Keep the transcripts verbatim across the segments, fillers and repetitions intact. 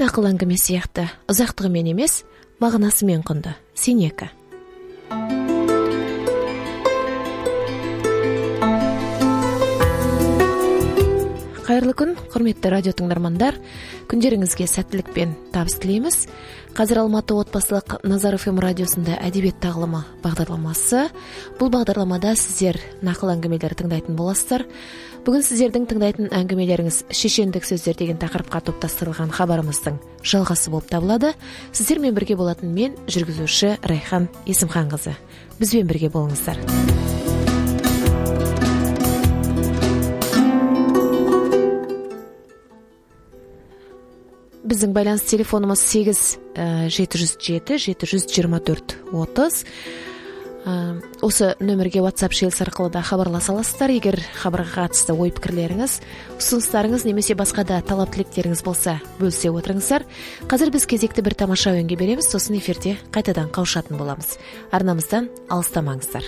ақыл әңгіме сияқты ұзақтығымен емес, мағынасымен құнды. Сенекі. Қайырлы күн, құрметті радио тыңдармандар. Күндеріңізге сәттілік пен табыс тілейміз. Қазір Алматы отбасылық Назар эф эм радиосында әдебиет тағылымы бағдарламасы. Бұл бағдарламада сіздер нақыл әңгімелер тыңдайтын боласыздар. Бүгін сіздердің тыңдайтын әңгімелеріңіз шешендік сөздер деген тақырыпқа топтастырылған хабарымыздың жалғасы болып табылады. Сіздермен бірге болатын мен, жүргізуші Райхан Есімханқызы. Бізбен бірге болыңыздар. Біздің байланыс телефонымыз сегіз жеті жүз жеті жеті жүз жиырма төрт отыз. Осы нөмірге WhatsApp желісі арқылы да хабарласа аласыздар. Егер хабарға қатысты ой пікірлеріңіз, ұсыныстарыңыз немесе басқа да талап тілектеріңіз болса, бөлісе отырыңыздар. Қазір біз кезекті бір тамаша ойынға береміз, сосын эфирде қайтадан қауышатын боламыз. Арнамыздан алыстамаңыздар.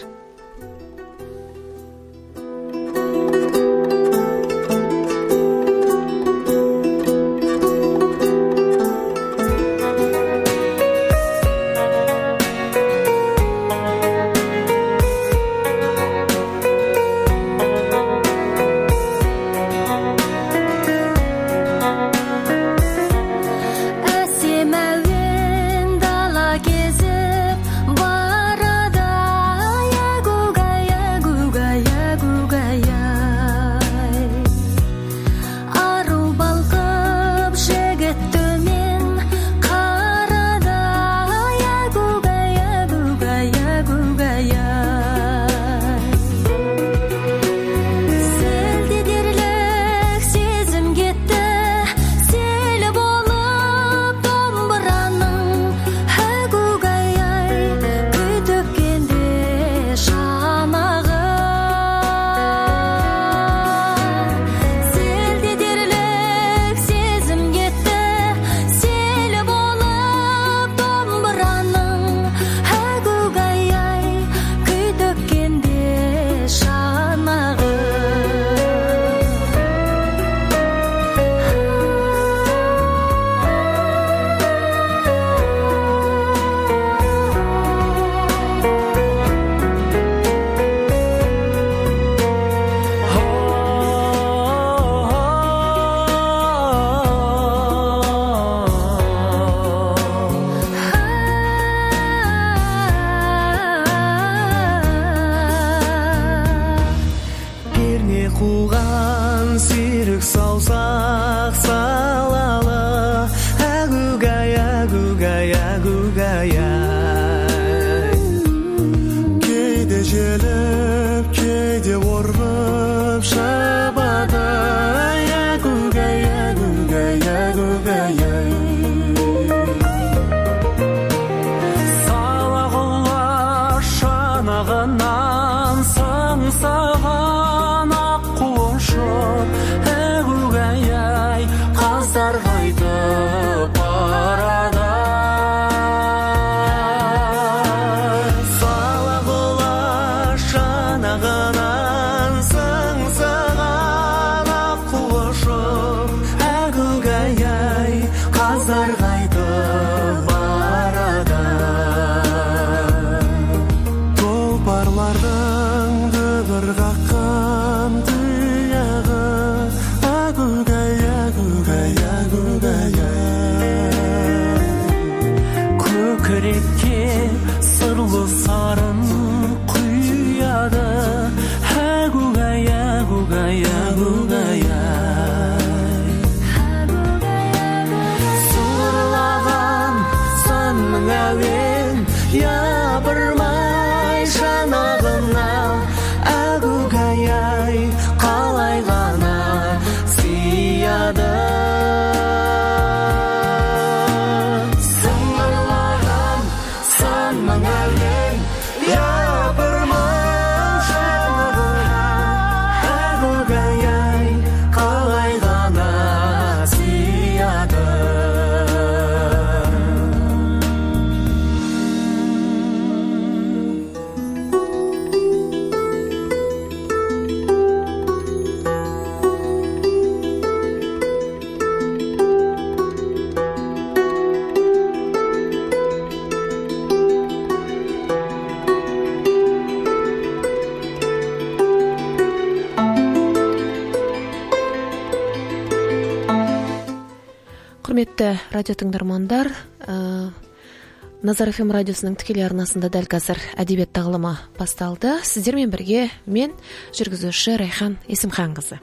Құрметті радио тыңдармандар, Назар эф эм радиосының тікелей арнасында дәл қазір әдебиет тағылымы басталды. Сіздермен бірге мен жүргізуші Райхан Есімханқызы.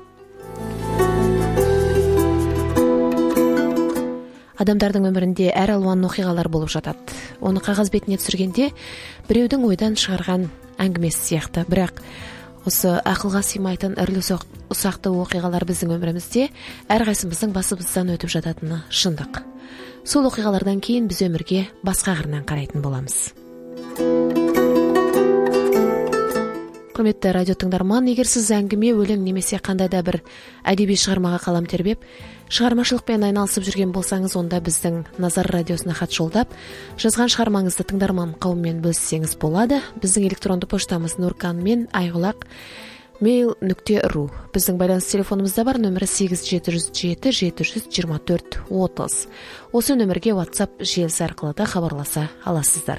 Адамдардың өмірінде әр алуан оқиғалар болып жатады. Оны қағаз бетіне түсіргенде біреудің ойдан шығарған әңгімесі сияқты. Бірақ осы ақылға сыймайтын ірілі ұсақты оқиғалар біздің өмірімізде әрқайсымыздың басымыздан өтіп жататыны шындық. Сол оқиғалардан кейін біз өмірге басқа қырынан қарайтын боламыз. Құрметті радио тыңдарман, егер сіз әңгіме, өлең немесе қандай да бір әдеби шығармаға қалам тербеп, шығармашылықпен айналысып жүрген болсаңыз, онда біздің Назар радиосына хат жолдап, жазған шығармаңызды тыңдарман қауыммен бөліссеңіз болады. Біздің электронды поштамыз нурканмен айғылақ мейл нүкте ру. Біздің байланыс телефонымызда бар, нөмірі сегіз жеті жүз жеті жеті жүз жиырма төрт отыз. Осы нөмірге WhatsApp желісі арқылы да хабарласа аласыздар.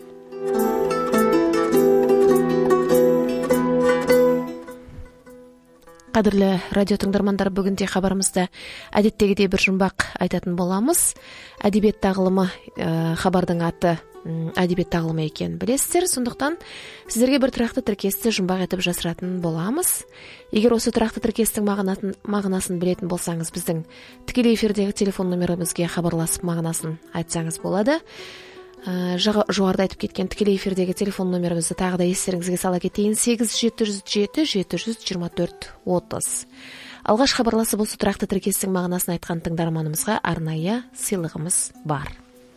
Қадірлі радио тыңдармандар, бүгінде хабарымызда әдеттегідей бір жұмбақ айтатын боламыз. Әдебиет тағылымы, ә, хабардың аты әдебиет тағылымы екен білесіздер. Сондықтан сіздерге бір тұрақты тіркесті жұмбақ етіп жасыратын боламыз. Егер осы тұрақты тіркестің мағынасын, мағынасын білетін болсаңыз, біздің тікелей эфирдегі телефон номерімізге хабарласып мағынасын айтсаңыз болады. Жоғарыда айтып кеткен тікелей эфирдегі телефон номерімізді тағы да естеріңізге сала кетейін: сегіз жеті жүз жеті жеті жүз жиырма төрт отыз. Алғаш хабарласып осы тұрақты тіркестің мағынасын айтқан тыңдарманымызға арнайы сыйлығымыз бар.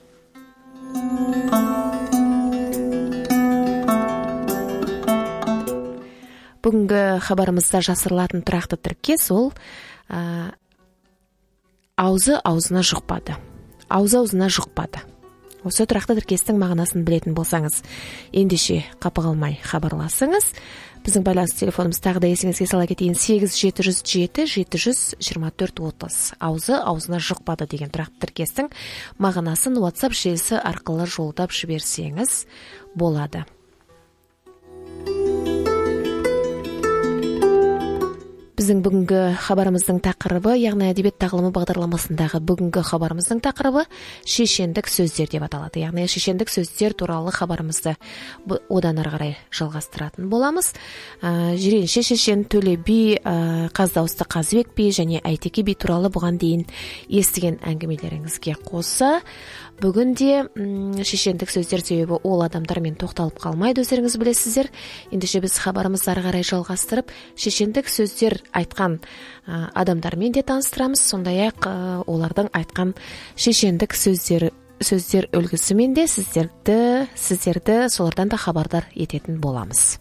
Бүгінгі хабарымызда жасырылатын тұрақты тіркес ол ә, аузы аузына жұқпады. Аузы аузына жұқпады. Осы тұрақты тіркестің мағынасын білетін болсаңыз, ендеше қапы қалмай хабарласыңыз. Біздің байланыс телефонымыз тағы да есіңізге сала кетейін: сегіз жеті жүз жеті жеті жүз жиырма төрт отыз. Аузы аузына жұқпады деген тұрақты тіркестің мағынасын WhatsApp желісі арқылы жолдап жіберсеңіз болады. Біздің бүгінгі хабарымыздың тақырыбы, яғни әдебиет тағылымы бағдарламасындағы бүгінгі хабарымыздың тақырыбы шешендік сөздер деп аталады. Яғни шешендік сөздер туралы хабарымызды одан ары қарай жалғастыратын боламыз. Ә, Жиренше шешен, Төле би, ә, Қаз дауысты Қазыбек би және Әйтеке би туралы бұған дейін естіген әңгімелеріңізге қоса, бүгінде шешендік сөздер, себебі ол адамдармен тоқталып қалмайды, өздеріңіз білесіздер. Ендеше біз хабарымызды ары қарай жалғастырып, шешендік сөздер айтқан ә, адамдармен де таныстырамыз. Сондай-ақ ә, олардың айтқан шешендік сөздер сөздер үлгісімен де сіздерді сіздерді солардан да хабардар ететін боламыз.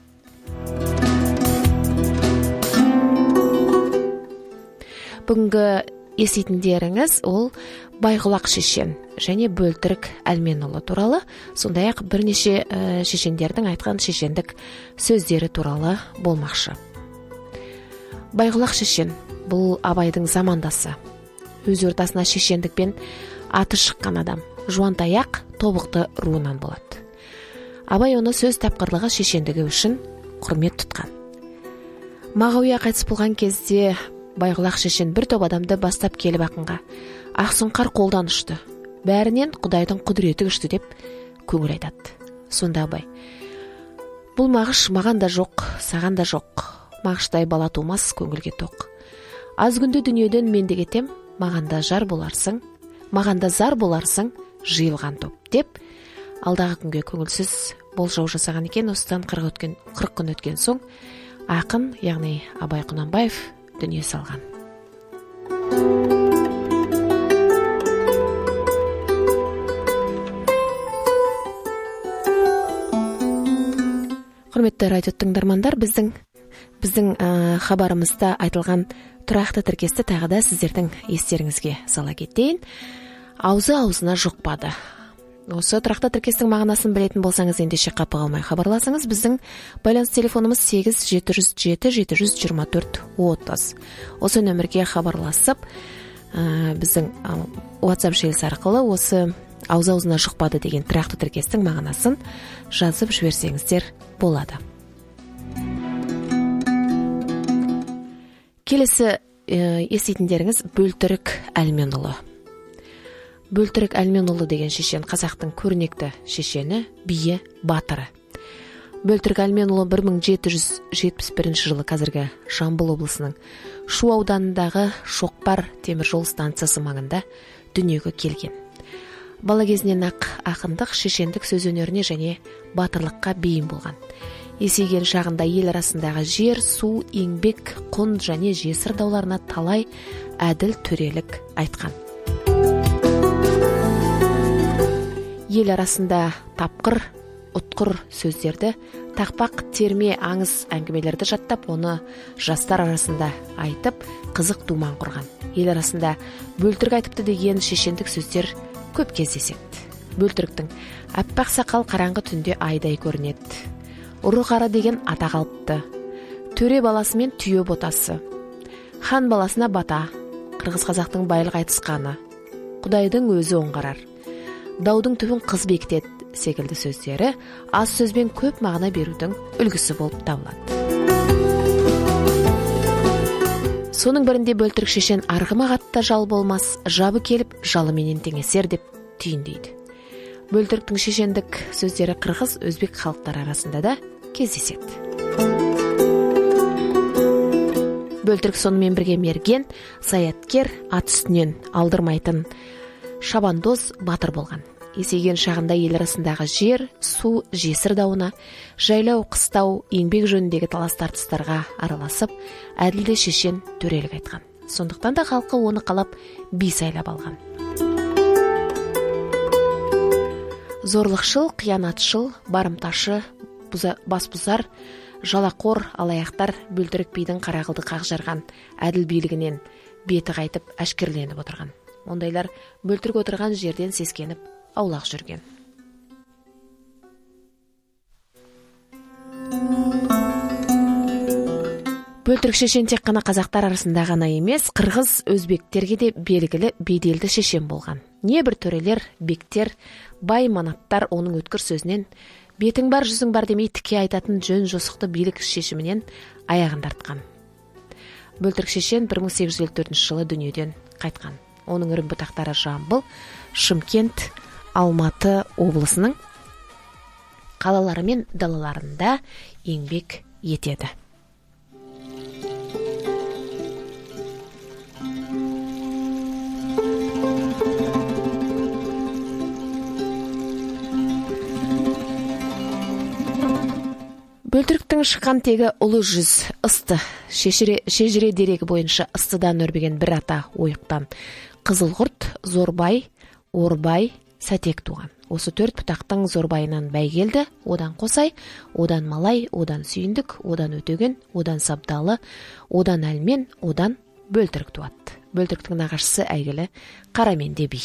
Бүгінгі еститіндеріңіз ол Байғұлақ шешен және Бөлтірік Әлменұлы туралы, сондай-ақ бірнеше ә, шешендердің айтқан шешендік сөздері туралы болмақшы. Байғұлақ шешен бұл Абайдың замандасы. Өз ортасына шешендікпен аты шыққан адам, Жуантаяқ Тобықты руынан болады. Абай оны сөз тапқырлығы шешендігі үшін құрмет тұтқан. Мағауия қайтыс болған кезде Байғұлақ шешен бір топ адамды бастап келіп ақынға: Ақсұңқар қолдан ұшты, бәрінен Құдайдың құдіреті күшті деп көңіл айтады. Сонда Абай: бұл Мағыш маған да жоқ, саған да жоқ. Мағыштай бала тумас көңілге тоқ. Аз күнде дүниеден мен де кетем, мағанда жар боларсың, мағанда зар боларсың, жиылған топ деп алдағы күнге көңілсіз болжау жасаған екен. Осыдан қырық күн өткен соң ақын, яғни Абай Құнанбаев дүние салған. Құрметті радио тыңдармандар, біздің біздің ә, хабарымызда айтылған тұрақты тіркесті тағы да сіздердің естеріңізге сала кетейін. Аузы аузына жұқпады. Осы тұрақты тіркестің мағынасын білетін болсаңыз, ендеше қапы қалмай хабарласыңыз. Біздің байланыс телефонымыз сегіз жеті жүз жеті жеті жүз жиырма төрт отыз. Осы нөмірге хабарласып, ә, біздің ә, WhatsApp желісі арқылы осы аузы аузына жұқпады деген тұрақты тіркестің мағынасын жазып жіберсеңіздер болады. Келесі еститіндеріңіз Бөлтірік Әлменұлы. Бөлтірік Әлменұлы деген шешен қазақтың көрнекті шешені, биі, батыры. Бөлтірік Әлменұлы бір мың жеті жүз жетпіс бірінші жылы қазіргі Жамбыл облысының Шу ауданындағы Шоқпар теміржол станциясы маңында дүниеге келген. Бала кезінен ақ ақындық, шешендік сөз өнеріне және батырлыққа бейім болған. Есейген шағында ел арасындағы жер, су, еңбек, құн және жесір дауларына талай әділ төрелік айтқан. Ел арасында тапқыр, ұтқыр сөздерді, тақпақ, терме, аңыз әңгімелерді жаттап, оны жастар арасында айтып, қызық думан құрған. Ел арасында бөлтірік айтыпты деген шешендік сөздер көп кездеседі. Бөлтіріктің аппақ сақал қараңғы түнде айдай көрінеді. Ұры қара деген ата қалыпты. Төре баласымен түйе ботасы. Хан баласына бата. Қырғыз қазақтың байлық айтысқаны. Құдайдың өзі оңғарар. Даудың түбін қыз бекітеді секілді сөздері аз сөзбен көп мағына берудің үлгісі болып табылады. Соның бірінде бөлтірік шешен арғымақ атта жал болмас, жабы келіп жалыменен теңесер деп түйіндейді. Бөлтіріктің шешендік сөздері қырғыз, өзбек халықтары арасында да кездеседі. Бөлтірік сонымен бірге мерген, саяткер, ат үстінен алдырмайтын шабандоз батыр болған. Есейген шағында ел арасындағы жер, су, жесір дауына, жайлау, қыстау, еңбек жөніндегі талас тартыстарға араласып, әділде шешен төрелік айтқан. Сондықтан да халқы оны қалап би сайлап алған. Зорлықшыл, қиянатшыл, барымташы, басбұзар, жалақор, алаяқтар бөлтірік бидің қарақылды қақжарған әділ билігінен беті қайтып әшкерленіп отырған. Ондайлар бөлтірік отырған жерден сескеніп аулақ жүрген. Бөлтірік шешен тек қана қазақтар арасында ғана емес, қырғыз, өзбектерге де белгілі беделді шешен болған. Небір төрелер, бектер, бай манаттар оның өткір сөзінен бетің бар, жүзің бар демей тіке айтатын жөн жосықты билік шешімінен аяғын тартқан. Бөлтірік шешен бір мың сегіз жүз елу төртінші жылы дүниеден қайтқан. Оның үрім бұтақтары Жамбыл, Шымкент, Алматы облысының қалалары мен далаларында еңбек етеді. Бөлтіріктің шыққан тегі ұлы жүз, ысты, шежіре дерегі бойынша ыстыдан өрбеген бір ата ойықтан Қызылғұрт, Зорбай, Орбай, Сәтек туған. Осы төрт бұтақтың Зорбайынан Бәйгелді, одан Қосай, одан Малай, одан Сүйіндік, одан Өтеген, одан Сабдалы, одан Әлмен, одан Бөлтірік туады. Бөлтіріктің нағашысы әйгілі Қараменде би.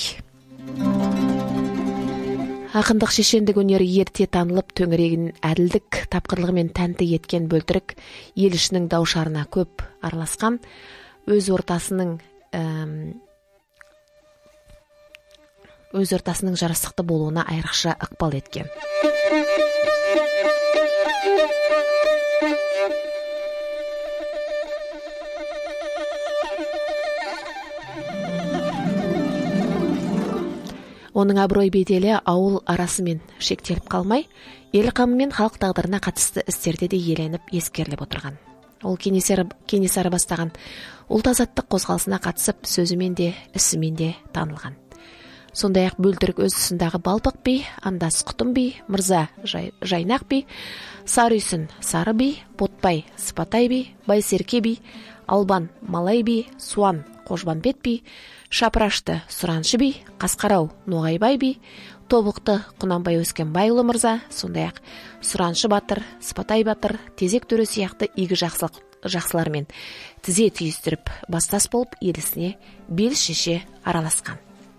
Ақындық шешендік өнері ерте танылып, төңірегін әділдік тапқырлығымен тәнті еткен бөлтірік ел ішінің даушарына көп араласқан, өз ортасының өз ортасының жарастықты болуына айрықша ықпал еткен. Оның абырой беделі ауыл арасымен шектеліп қалмай, ел қамы мен халық тағдырына қатысты істерде де еленіп ескеріліп отырған. Ол Кенесары бастаған ұлт азаттық қозғалысына қатысып, сөзімен де, ісімен де танылған. Сондай-ақ бөлтірік өз тұсындағы Балпық би, Андас Құтым би, Мырза Жайнақ би, Сарүйсін Сары би, Ботбай Сыпатай би, Байсерке би, Албан Малай би, Суан Қожбанбет би, Шапырашты Сұраншы би, Қасқарау Ноғайбай би, Тобықты Құнанбай Өскенбайұлы мырза, сондай-ақ Сұраншы батыр, Сыпатай батыр, Тезек төре сияқты игі жақсылармен тізе түйістіріп бастас болып елісіне бел шеше араласқан.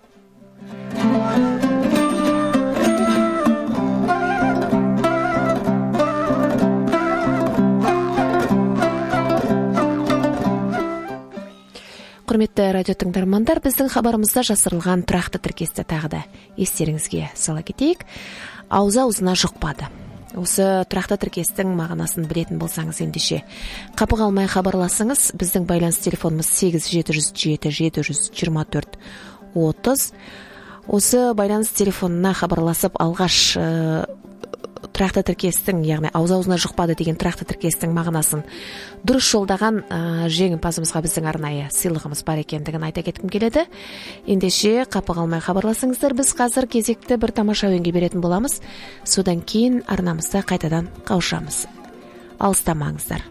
Құрметті радио тыңдармандар, біздің хабарымызда жасырылған тұрақты тіркесті тағы да естеріңізге сала кетейік. Ауза-аузына жұқпады. Осы тұрақты тіркестің мағынасын білетін болсаңыз ендеше қапы қалмай хабарласыңыз. Біздің байланыс телефонымыз сегіз жеті жүз жеті жеті жүз жиырма төрт отыз. осы байланыс телефонына хабарласып алғаш тұрақты тіркестің, яғни ауыз-аузына жұқпады деген тұрақты тіркестің мағынасын дұрыс жолдаған жеңімпазымызға біздің арнайы сыйлығымыз бар екендігін айта кеткім келеді. Ендеше қапы қалмай хабарласыңыздар. Біз қазір кезекті бір тамаша әуенге беретін боламыз. Содан кейін арнамызда қайтадан қауышамыз. Алыстамаңыздар.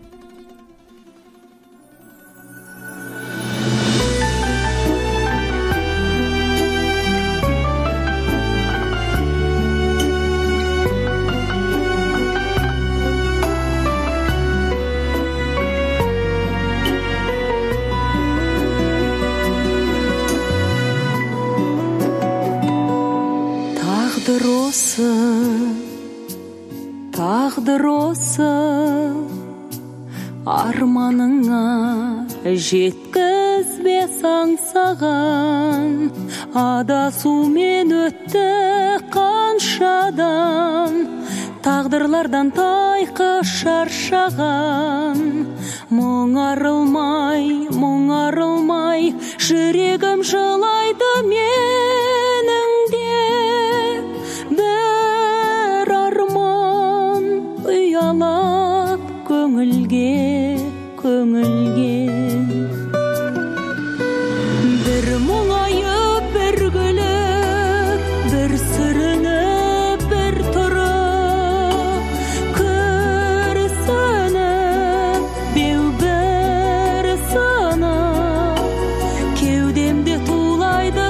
Тағдыр осы, тағдыр осы, арманыңа жеткізбес аңсаған, адасумен өтті қаншадан, тағдырлардан тайқы шаршаған, мұң арылмай, мұң арылмай, жүрегім жылайды менің де. Бір арман ұялап көңілге, көңілге. Бір мұңайып, бір күліп, бір сүрініп, бір тұрып, күрсініп, беу бір сынып, кеудемде тулайды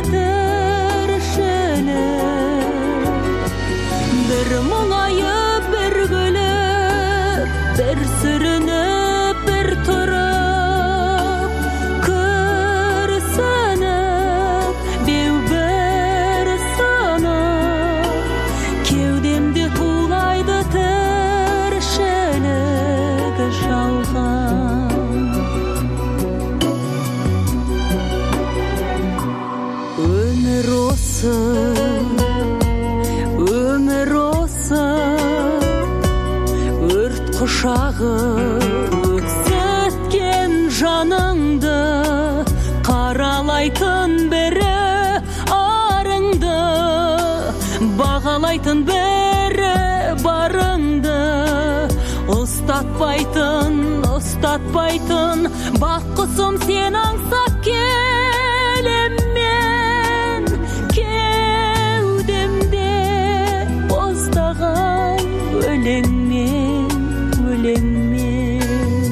тіршілік. Бір мұңайып, бір күліп, бір сүрініп, бір тұрып, күрсініп, беу бір сынып, кеудемде тулайды тіршілік жалған. Өмір осы, өмір осы, өрт құшағы өксіткен жаныңды, қаралайтын бірі арыңды, бағалайтын бірі барыңды, ұстатпайтын, ұстатпайтын, бақ құсым сен аңсап келем мен, кеудемде боздаған өлеңмен, өлеңмен.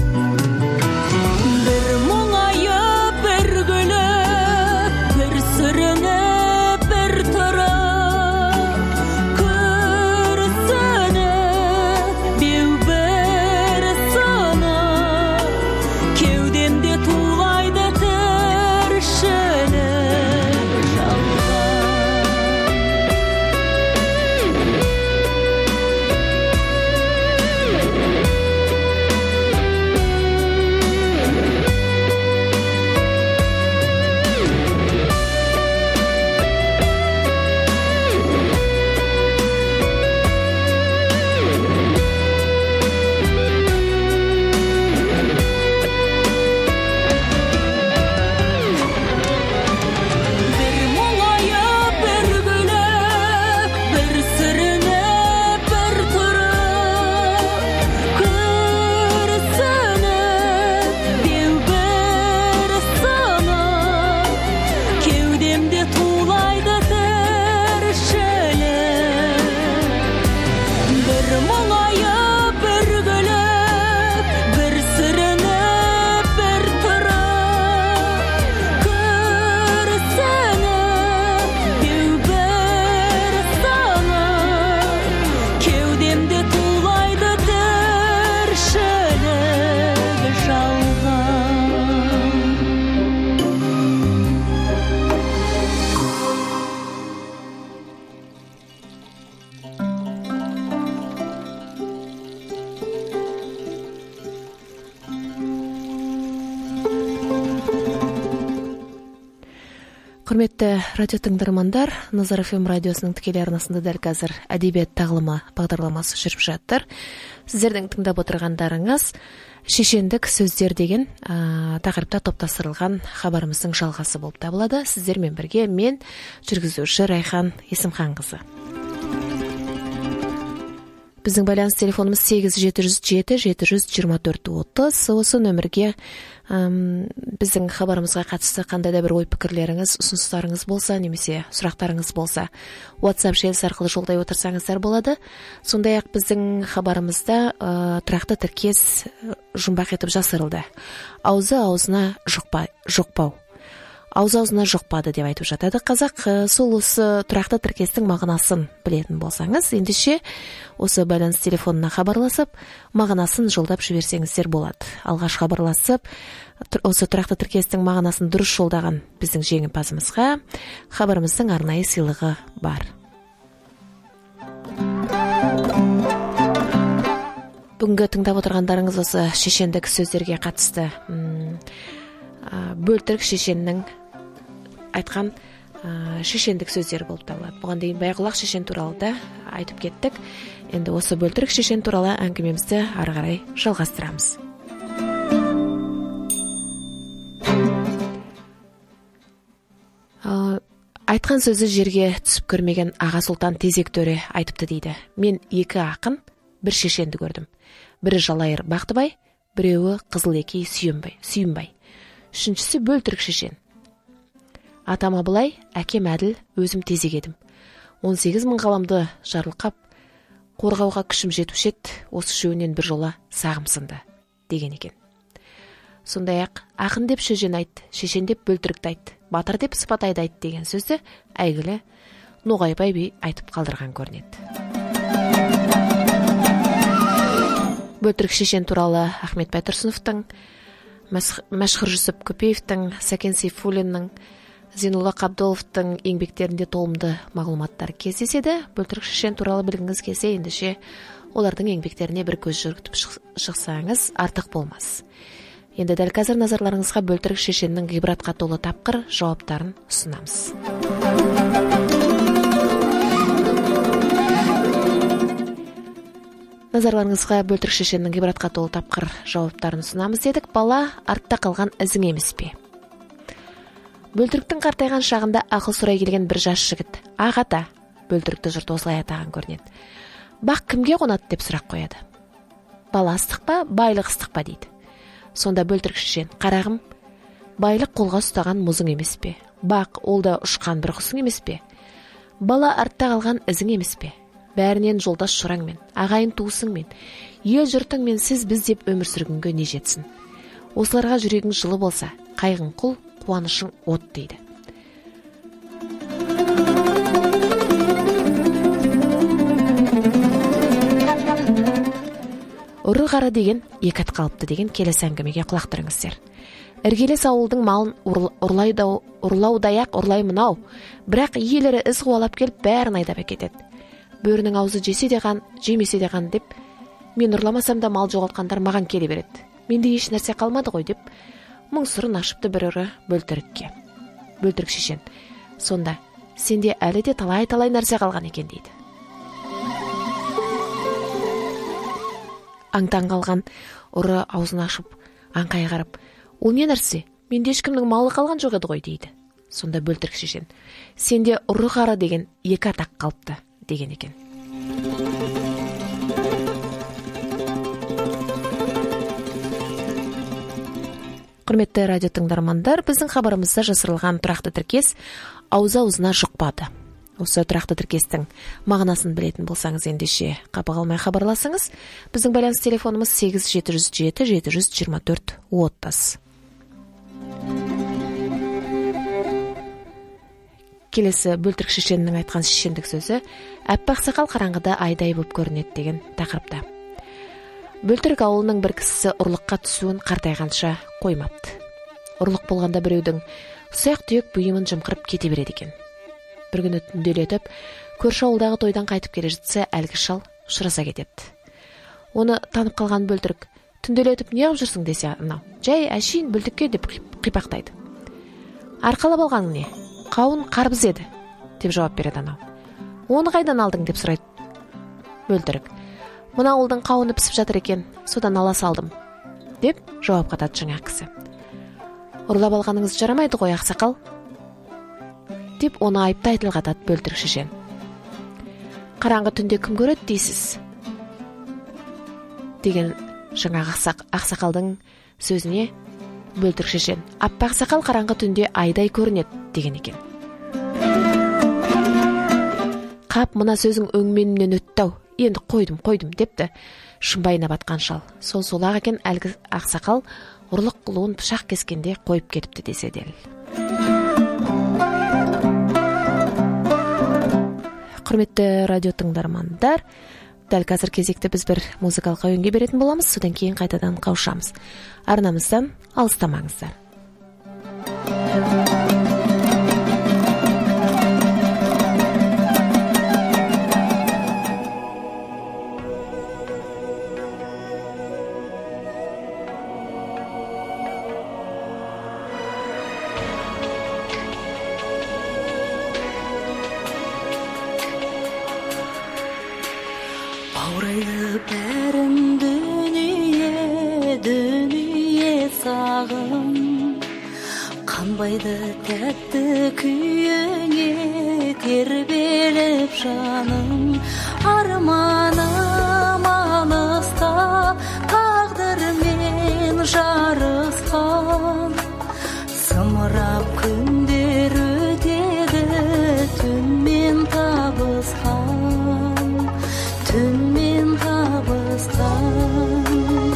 Бір мұңайып, бір күліп, бір сүрініп, бір тұрып, күрсініп, беу бір сынып, кеудемде тулайды тіршілік Құрметті радио тыңдармандар, Назар эф эм радиосының тікелей арнасында дәл қазір әдебиет тағылымы бағдарламасы жүріп жатыр. Сіздердің тыңдап отырғандарыңыз шешендік сөздер деген ә, тақырыпта топтастырылған хабарымыздың жалғасы болып табылады. Сіздермен бірге мен жүргізуші Райхан Есімханқызы. Біздің байланыс телефонымыз сегіз жеті жүз жеті жеті жүз жиырма төрт отыз. Осы нөмірге әм, біздің хабарымызға қатысты қандай да бір ой пікірлеріңіз, ұсыныстарыңыз болса, немесе сұрақтарыңыз болса, WhatsApp желісі арқылы жолдай отырсаңыздар болады. Сондай-ақ біздің хабарымызда ә, тұрақты тіркес жұмбақ етіп жасырылды. Аузы аузына жұқпа, жұқпау. Аузы аузына жұқпады деп айтып жатады қазақ. Сол осы тұрақты тіркестің мағынасын білетін болсаңыз, ендеше осы байланыс телефонына хабарласып, мағынасын жолдап жіберсеңіздер болады. Алғаш хабарласып, осы тұрақты тіркестің мағынасын дұрыс жолдаған біздің жеңімпазымызға хабарымыздың арнайы сыйлығы бар. Бүгінгі тыңдап отырғандарыңыз осы шешендік сөздерге қатысты бөлтірік шешеннің айтқан ә, шешендік сөздер болып табылады. Бұған дейін Байғұлақ шешен туралы да айтып кеттік. Енді осы бөлтірік шешен туралы әңгімемізді ары қарай жалғастырамыз. Ә, айтқан сөзі жерге түсіп көрмеген аға сұлтан Тезек төре айтыпты дейді. Мен екі ақын, бір шешенді көрдім. Бірі Жалайыр Бақтыбай, біреуі Қызылекей Сүйінбай. Сүйінбай. Үшіншісі бөлтірік шешен. Атам Абылай, әкем Әділ, өзім Тезек едім. он сегіз мың ғаламды жарылқап, қорғауға күшім жетуші еді, осы үшеуінен бір жола сағым сынды, деген екен. Сондай-ақ, ақын деп шөжен айт, шешен деп бөлтірікті айт, батыр деп сыпатайды айт деген сөзді әйгілі Ноғайбай би айтып қалдырған көрінеді. Бөлтірік шешен туралы Ахмет Байтұрсыновтың, Мәшһүр Жүсіп Көпеевтің, Сәкен Сейфуллиннің, Зейнолла Қабдоловтың еңбектерінде толымды мағлұматтар кездеседі. Бөлтірік шешен туралы білгіңіз келсе, ендеше олардың еңбектеріне бір көз жүгіртіп шықсаңыз артық болмас. Енді дәл қазір назарларыңызға бөлтірік шешеннің ғибратқа толы тапқыр жауаптарын ұсынамыз. Назарларыңызға бөлтірік шешеннің ғибратқа толы тапқыр жауаптарын ұсынамыз дедік. Бала артта қалған ізің емес пе? Бөлтіріктің қартайған шағында ақыл сұрай келген бір жас жігіт. Ағата, бөлтірікті жұрт осылай атаған көрінеді. Бақ кімге қонады деп сұрақ қояды. Бала ыстық па, байлық ыстық па дейді. Сонда бөлтірік шешен, қарағым, байлық қолға ұстаған мұзың емес пе? Бақ ол да ұшқан бір құсың емес пе? Бала артта қалған ізің емес пе? Бәрінен жолдас шұраңмен, ағайын туысыңмен, ел жұртыңмен сіз біз деп өмір сүргенге не жетсін. Осыларға жүрегің жылы болса, қайғың құл, қуанышың от дейді. Ұры қара деген екі ат қалыпты деген келесі әңгімеге құлақ түріңіздер. Іргелес ауылдың малын ұрлаудай-ақ ұрлаймын ау, бірақ иелері із қуалап келіп бәрін айдап әкетеді. Бөрінің аузы жесе де қан, жемесе де қан деп, мен ұрламасам да мал жоғалтқандар маған келе береді. Менде еш нәрсе қалмады ғой деп, мұң сырын ашыпты бір ұры бөлтірікке. Бөлтірік шешен, сонда сенде әлі де талай-талай нәрсе қалған екен дейді. Аңтан қалған ұры аузын ашып, аңқай қарап, ол не нәрсе? Менде ешкімнің малы қалған жоқ еді ғой дейді. Сонда бөлтірік шешен, сенде ұры қара деген екі атақ қалыпты деген екен. Құрметті радио тыңдармандар, біздің хабарымызда жасырылған тұрақты тіркес аузы-аузына жұқпады. Осы тұрақты тіркестің мағынасын білетін болсаңыз, ендеше қапы қалмай хабарласыңыз. Біздің байланыс телефонымыз сегіз жеті жүз жеті жеті жүз жиырма төрт отыз. Келесі бөлтірік шешеннің айтқан шешендік сөзі әппақ сақал қараңғыда айдай боп көрінеді деген тақырыпта. Бөлтірік ауылының бір кісісі ұрлыққа түсуін қартайғанша қоймапты. Ұрлық болғанда біреудің ұсақ түйек бұйымын жымқырып кете береді екен. Бір күні түнделетіп, көрші ауылдағы тойдан қайтып келе жатса, әлгі шал ұшыраса кетеді. Оны танып қалған бөлтірік, түнделетіп неғып жүрсің десе, анау, жай әшейін бөлтікке деп қипақтайды. Арқалап алғаның не? қауын қарбыз еді деп жауап береді анау. Оны қайдан алдың деп сұрайды бөлтірік. Мына ауылдың қауыны пісіп жатыр екен, содан ала салдым деп жауап қатады жаңа кісі. Ұрлап алғаныңыз жарамайды ғой ақсақал деп оны айыпты айтыл қатады бөлтірік шешен. Қараңғы түнде кім көреді дейсіз деген жаңағы ақсақалдың сөзіне бөлтірік шешен аппақ сақал қараңғы түнде айдай көрінеді деген екен. Қап, мына сөзің өңменімнен өтті-ау, енді қойдым қойдым депті шымбайына батқан шал. Сол сол-ақ екен, әлгі ақсақал ұрлық қылуын пышақ кескенде қойып кетіпті десе дел. Құрметті радио тыңдармандар, дәл қазір кезекті біз бір музыкалық әуенге беретін боламыз, содан кейін қайтадан қауышамыз. Арнамыздан алыстамаңыздар. Баурайды бәрін дүние, дүние сағым, қанбайды тәтті күйіңе тербеліп жаным. Арманым алыста, тағдырмен жарысқан, сымырап күндер өтеді, түнмен табысқан, түнмен табысқан.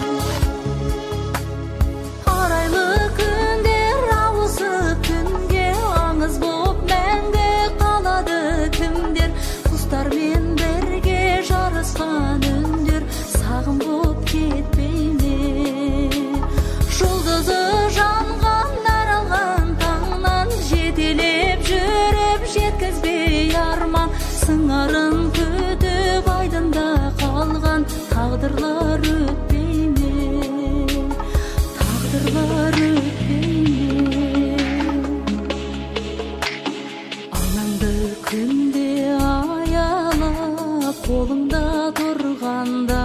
Арайлы күндер ауысып түнге, аңыз боп мәңгі қалады кімдер. Құстармен бірге жарысқан үндер, сағым боп кетпей ме? Жұлдызы жанған аралған таңнан, жетелеп жүріп жеткізбей арман. Сыңарын күтіп айдында қалған, тағдырлар өтпей ме? Тағдырлар өтпей ме? Анаңды күнде аялап, қолыңда тұрғанда,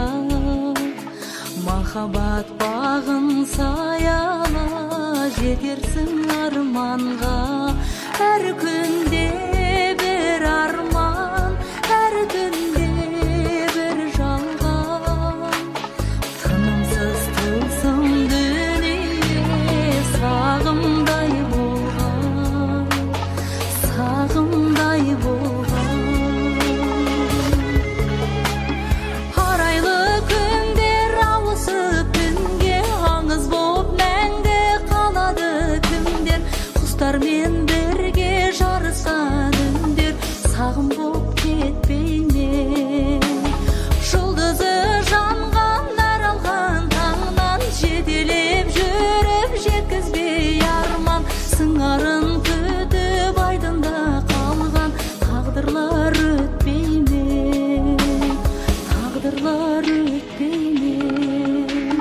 махаббат бағын саяла, жетерсің арманға. Әр күнде бір арман, әр түнде бір жалған, тынымсыз тылсым дүние, сағымдай болған, сағымдай болған. Арайлы күндер ауысып түнге, аңыз боп мәңгі қалады кімдер. Құстармен бірге жарысқан үндер, сағым боп кетпей ме? Жұлдызы жанған аралған таңнан, жетелеп жүріп жеткізбей арман. Сыңарын күтіп айдында қалған, тағдырлар өтпей ме? Тағдырлар өтпей ме?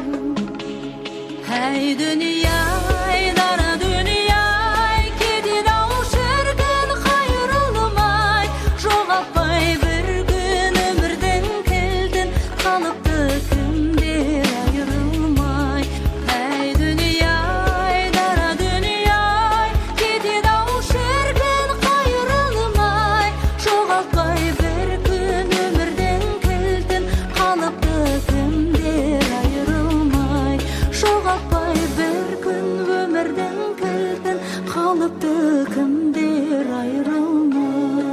Әй дүние-ай, дара дүние-ай, кетеді-ау шіркін қайырылмай. Жоғалтпай бір күн өмірдің кілтін, қалыпты кімдер айырылмай. Әй дүние-ай, дара дүние-ай, кетеді-ау шіркін қайырылмай. Жоғалтпай бір күн өмірдің кілтін, қалыпты кімдер айырылмай. Жоғалтпай бір күн өмірдің кілтін, қалыпты кімдер айырылмай.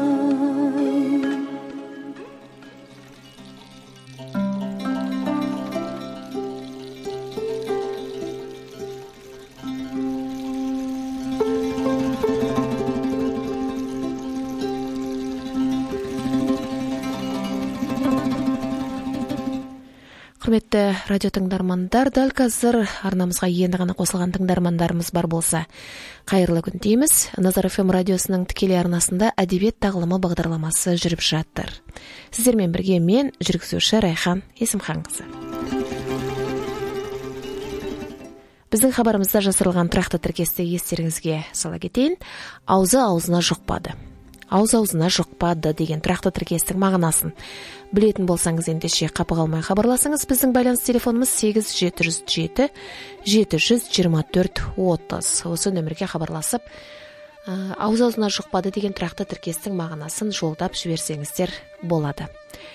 Құрметті радио тыңдармандар, дәл қазір арнамызға енді ғана қосылған тыңдармандарымыз бар болса, қайырлы күн дейміз. Назар эф эм радиосының тікелей арнасында әдебиет тағылымы бағдарламасы жүріп жатыр. Сіздермен бірге мен, жүргізуші Райхан Есімханқызы. Биздин кабарыбызда жасырылган туракты тиркести эстериңизге сала кетейин. Аузы аузына жукпады. Ауыз аузына жукпады деген туракты тиркестин маанасын билетин болсаңыз эндеше капы калмай кабарласаңыз, биздин байланыш телефонубуз сегиз жети жүз жети жети жүз жыйырма төрт отуз. Осы нөмірге кабарласып, ауыз аузына жукпады деген туракты тиркестин маанасын жолдап жиберсеңиздер болады.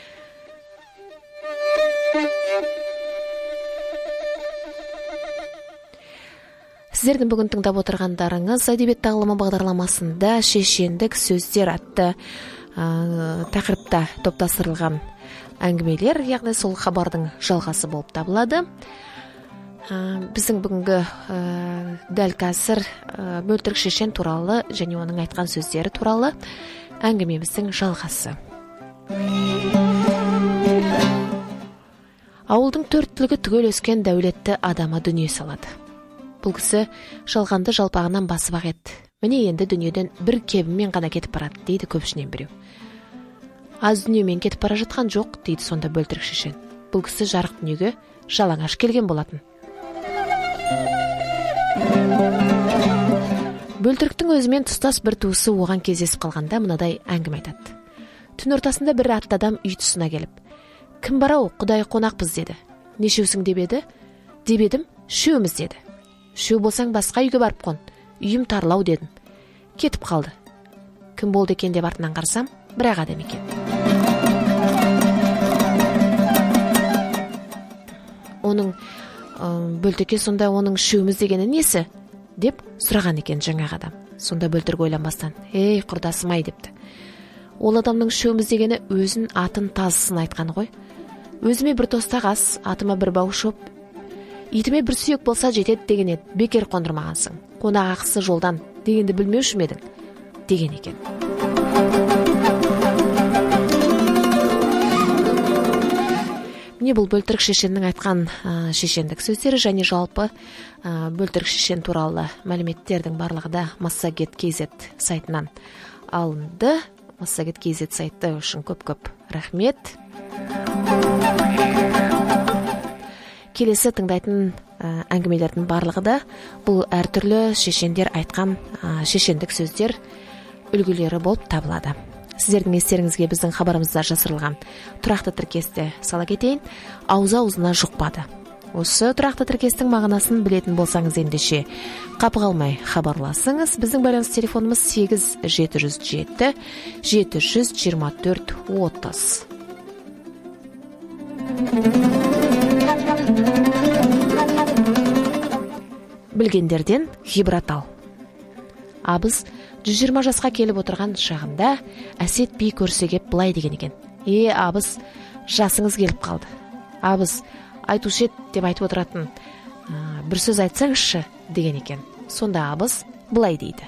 Сіздердің бүгін тыңдап отырғандарыңыз әдебиет тағылымы бағдарламасында шешендік сөздер атты ә, тақырыпта топтастырылған әңгімелер, яғни сол хабардың жалғасы болып табылады. Ә, біздің бүгінгі ә, дәл қазір ә, бөлтірік шешен туралы және оның айтқан сөздері туралы әңгімеміздің жалғасы. Ауылдың төрт түлігі түгел өскен дәулетті адама дүние салады. Бұл кісі жалғанды жалпағынан басып ақ еді. Міне енді дүниеден бір кебімен ғана кетіп барады, дейді көпшінен біреу. Аз дүниемен кетіп бара жатқан жоқ, дейді сонда бөлтірік шешен. Бұл кісі жарық дүниеге жалаңаш келген болатын. Бөлтіріктің өзімен тұстас бір туысы оған кездесіп қалғанда мынадай әңгіме айтады. Түн ортасында бір атты адам үй тұсына келіп, кім бар ау, құдай қонақпыз деді. Нешеусің деп еді? Деп едім, үшеуміз деді. Үшеу болсаң басқа үйге барып қон, үйім тарлау дедім. Кетіп қалды. Кім болды екен деп артынан қарсам, бірақ адам екен. Оның бөлтірікке сонда оның үшеуміз дегені несі? Деп сұраған екен жаңағы адам. Сонда бөлтірік ойланбастан, ей құрдасым ай депті. Ол адамның үшеуміз дегені өзін атын тазысын айтқан ғой. Өзіме бір тостақ ас, атыма бір бау шоп, итіме бір сүйек болса жетеді деген еді, бекер қондырмағансың. Қонақ ақысы жолдан дегенді білмеуші ме едің? Деген екен. Міне бұл бөлтірік шешеннің айтқан ә, шешендік сөздері және жалпы ә, бөлтірік шешен туралы мәліметтердің барлығы да Массагет кз сайтынан алынды. Массагет кз сайты үшін көп-көп рахмет. Келесі тыңдайтын ә, әңгімелердің барлығы да бұл әртүрлі шешендер айтқан ә, шешендік сөздер үлгілері болып табылады. Сіздердің естеріңізге біздің хабарымызда жасырылған тұрақты тіркесті сала кетейін. Ауыз аузына жұқпады. Осы тұрақты тіркестің мағынасын білетін болсаңыз ендеше қапы қалмай хабарласыңыз. Біздің байланыс телефонымыз сегиз жети жүз жети жети жүз жыйырма төрт отуз. Білгендерден ғибрат ал. Абыз жүз жиырма жасқа келіп отырған шағында әсет би көрсегеп былай деген екен. Е, абыз, жасыңыз келіп қалды. Абыз, айтушы ет деп айтып отыратын бір сөз айтсаңызшы деген екен. Сонда абыз былай дейді.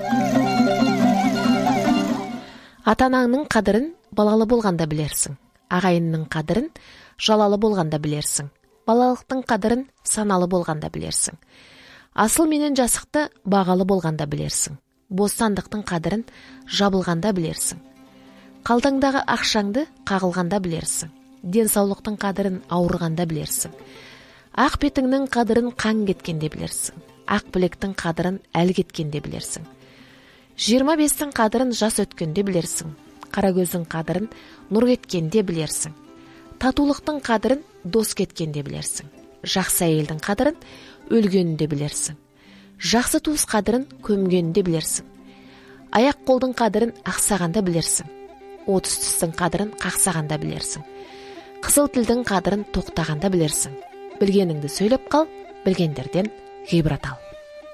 Ата-анаңның қадірін балалы болғанда білерсің. Ағайынның қадірін жалалы болғанда білерсің. Балалықтың қадірін саналы болғанда білерсің. Асыл менен жасықты бағалы болғанда білерсің. Бостандықтың қадірін жабылғанда білерсің. Қалтаңдағы ақшаңды қағылғанда білерсің. Денсаулықтың қадірін ауырғанда білерсің. Ақ бетіңнің қадірін қан кеткенде білерсің. Ақ білектің қадірін әл кеткенде білерсің. жиырма бестің қадірін жас өткенде білерсің. Қара көздің қадірін нұр кеткенде білерсің. Татулықтың қадірін дос кеткенде білерсің. Жақсы әйелдің қадірін өлгенінде білерсің. Жақсы туыс қадірін көмгенінде білерсің. Аяқ қолдың қадірін ақсағанда білерсің. Отыз түстің қадірін қақсағанда білерсің. Қызыл тілдің қадірін тоқтағанда білерсің. Білгеніңді сөйлеп қал, білгендерден ғибрат ал.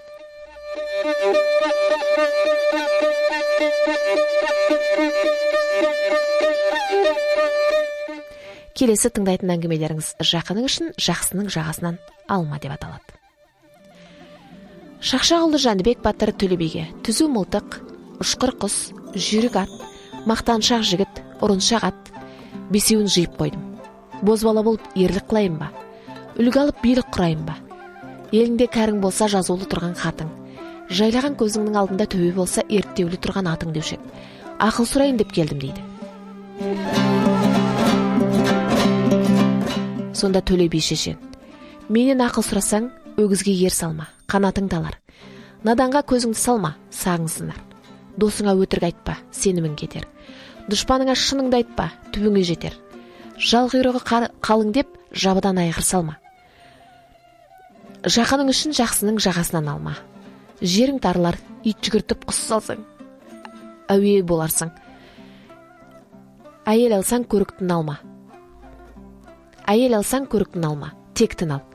Келесі тыңдайтын әңгімелеріңіз жақының үшін жақсының жағасынан алма деп аталады. Шақшағұлды Жәнібек батыр Төле биге түзу мылтық, ұшқыр құс, жүйрік ат, мақтаншақ жігіт, ұрыншақ ат, бесеуін жиып қойдым. Бозбала болып ерлік қылайын ба? Үлгі алып билік құрайын ба? Еліңде кәрің болса жазулы тұрған хатың, жайлаған көзіңнің алдында төбе болса ерттеулі тұрған атың деушек. Ақыл сұрайын деп келдім дейді. Сонда Төле би шешен, менен ақыл сұрасаң, өгізге ер салма, қанатыңды алар. Наданға көзіңді салма, сағың сынар. Досыңа өтірік айтпа, сенімің кетер. Дұшпаныңа шыныңды айтпа, түбіңе жетер. Жал құйрығы қалың деп, жабыдан айғыр салма. Жақының үшін жақсының жағасынан алма. Жерің тарылар, ит жүгіртіп құс салсаң, әуе боларсың. Әйел алсаң көріктін алма. Әйел алсаң көріктін алма, тектін ал.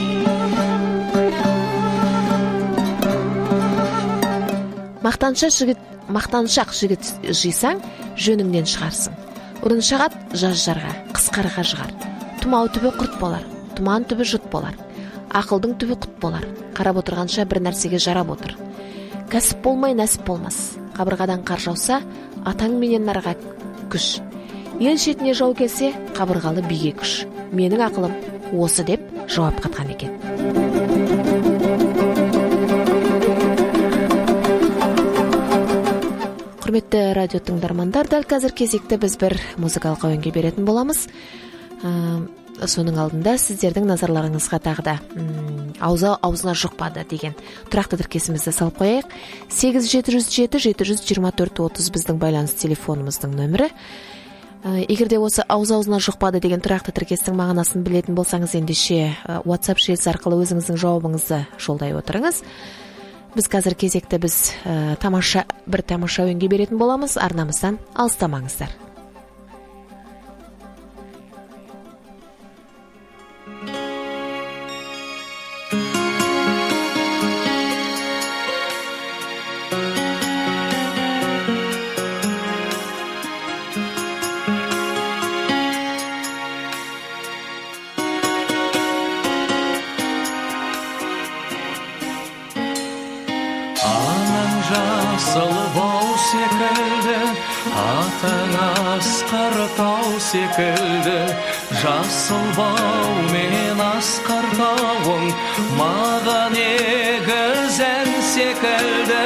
Мақтаншақ жігіт, мақтаншақ жігіт жисаң, жөніңнен шығарсың. Ұрын шағат жаз жарға, қысқарға жығар. Тұмау түбі құрт болар, тұман түбі жұт болар. Ақылдың түбі құт болар. Қарап отырғанша бір нәрсеге жарап отыр. Кәсіп болмай нәсіп болмас. Қабырғадан қар жауса, атаң менен нарға күш. Ел шетіне жау келсе, қабырғалы биге күш. Менің ақылым осы деп жауап қатқан екен. Құрметті радио тыңдармандар, дәл қазір кезекті біз бір музыкалық әуенге беретін боламыз. Соның алдында сіздердің назарларыңызға тағы да аузы аузына жұқпады деген тұрақты тіркесімізді салып қояйық. сегіз жеті жүз жеті жеті жүз жиырма төрт отыз біздің байланыс телефонымыздың нөмірі. Егерде осы ауыз аузына жұқпады деген тұрақты тіркестің мағынасын білетін болсаңыз, ендеше WhatsApp желісі арқылы өзіңіздің жауабыңызды жолдай отырыңыз. Біз қазір кезекті біз ә, тамаша бір тамаша әуенге беретін боламыз. Арнамыздан алыстамаңыздар. Секілді жасыл бау мен асқар тауың маған егіз ән секілді.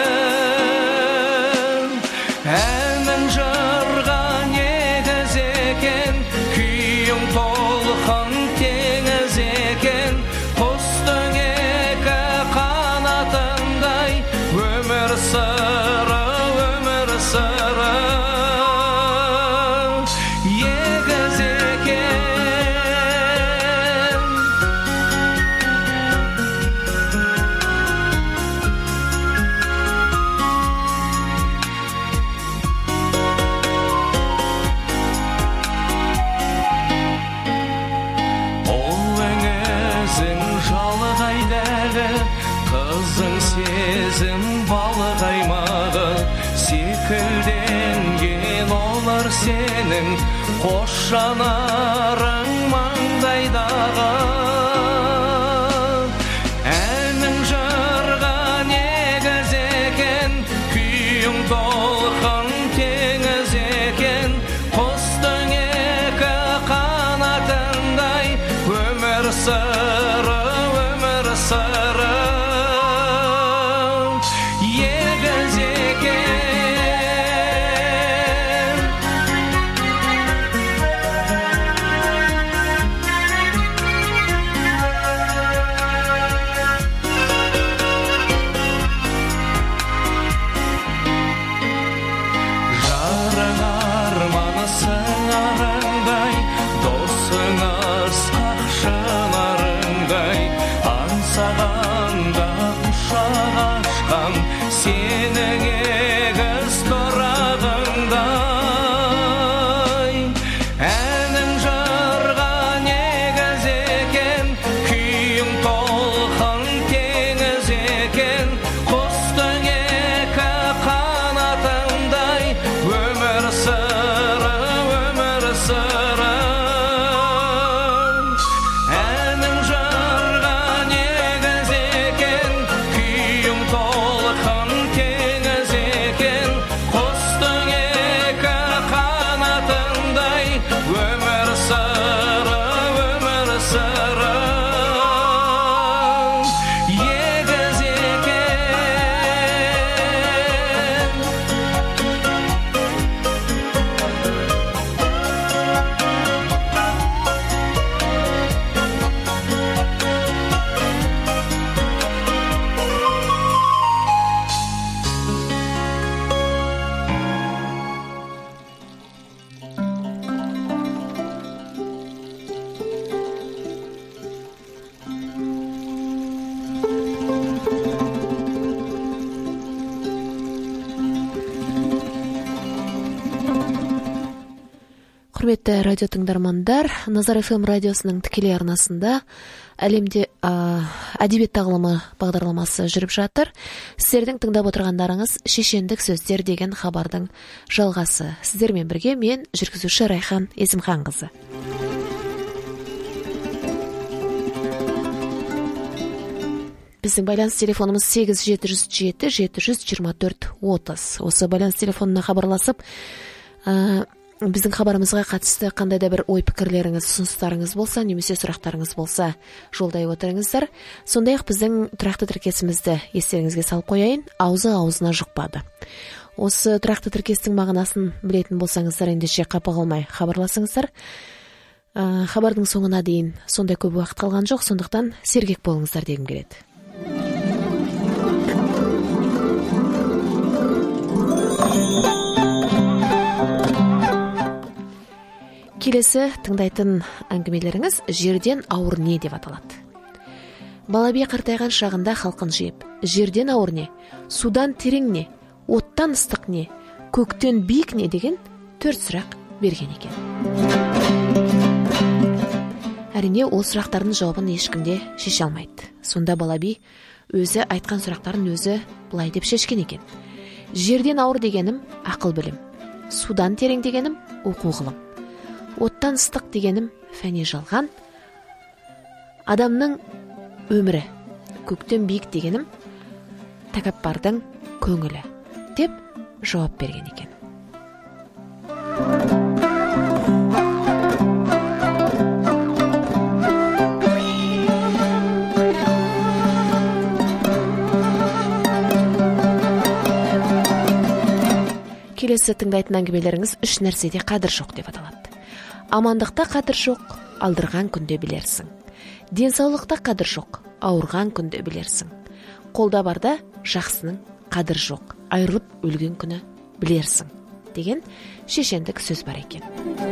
Әнің жырға негіз екен, күйің толқын теңіз екен. Құстың екі қанатындай өмір сыры, өмір сыры. Секілденген олар сенің қош жанарың маңдайдағы. Әнің жырға негіз екен, күйің толқын теңіз екен. Құстың екі қанатындай өмір сыры, өмір сыры. Құрметті радио тыңдармандар, Назар эф эм радиосының тікелей арнасында әлемде әдебиет тағылымы бағдарламасы жүріп жатыр. Сіздердің тыңдап отырғандарыңыз шешендік сөздер деген хабардың жалғасы. Сіздермен бірге мен жүргізуші Райхан Есімханқызы. Біздің байланыс телефонымыз сегіз жеті жүз жеті жеті жүз жиырма төрт отыз. Осы байланыс телефонына хабарласып, біздің хабарымызға қатысты қандай да бір ой пікірлеріңіз, ұсыныстарыңыз болса, немесе сұрақтарыңыз болса, жолдай отырыңыздар. Сондай-ақ біздің тұрақты тіркесімізді естеріңізге салып қояйын, аузы аузына жұқпады. Осы тұрақты тіркестің мағынасын білетін болсаңыздар, ендеше қапа қалмай хабарласыңыздар. Ә, хабардың соңына дейін сондай көп уақыт қалған жоқ, сондықтан сергек болыңыздар дегім келеді. Келесі тыңдайтын әңгімелеріңіз жерден ауыр не деп аталады. Балабие қартайған шағында халқын жиып, жерден ауыр не, судан терең не, оттан ыстық не, көктен биік не деген төрт сұрақ берген екен. Әрине, ол сұрақтардың жауабын ешкімде шеше алмайды. Сонда Балаби өзі айтқан сұрақтарын өзі былай деп шешкен екен. Жерден ауыр дегенім ақыл білім, судан терең дегенім оқу ғылым, оттан ыстық дегенім фәни жалған, адамның өмірі, көктен биік дегенім тәкаппардың көңілі деп жауап берген екен. Келесі тыңдайтын әңгімелеріңіз үш нәрседе қадір жоқ деп аталады. Амандықта қадір жоқ, алдырған күнде білерсің. Денсаулықта қадір жоқ, ауырған күнде білерсің. Қолда барда жақсының қадір жоқ, айырылып өлген күні білерсің деген шешендік сөз бар екен.